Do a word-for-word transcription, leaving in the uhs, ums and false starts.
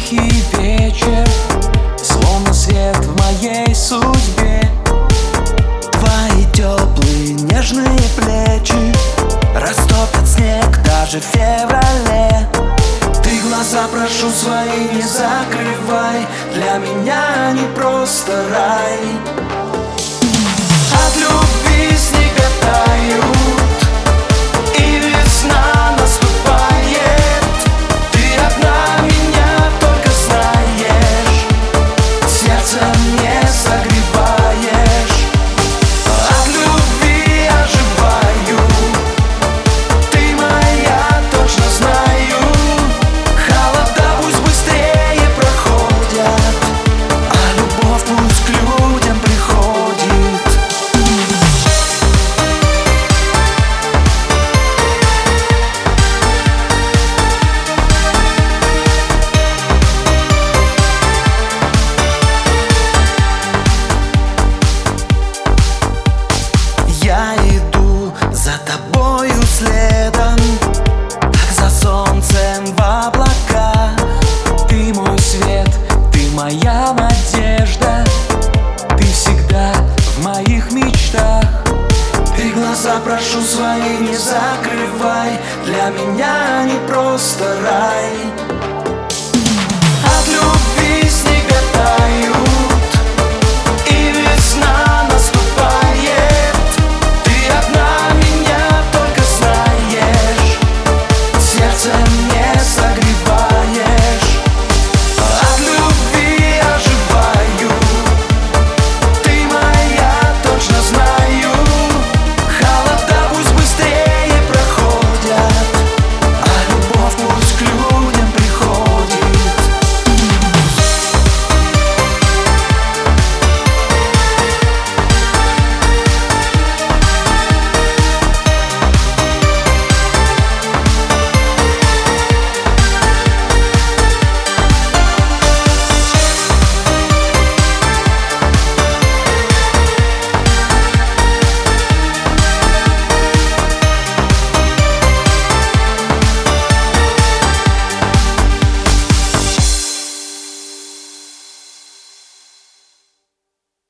тихий вечер, словно свет в моей судьбе. Твои теплые нежные плечи растопят снег даже в феврале. Ты глаза, прошу, свои не закрывай, для меня они просто рай. От любви снега тают, и весна наступает. Ты одна меня только знаешь, сердце мне согреваешь. От любви оживаю, ты моя, точно знаю. Холода пусть быстрее проходят, а любовь пусть к людям приходит. Я иду за тобою следом, как за солнцем в облаках. Ты мой свет, ты моя надежда, ты всегда в моих мечтах. Ты глаза, прошу, свои не закрывай, для меня они просто рай.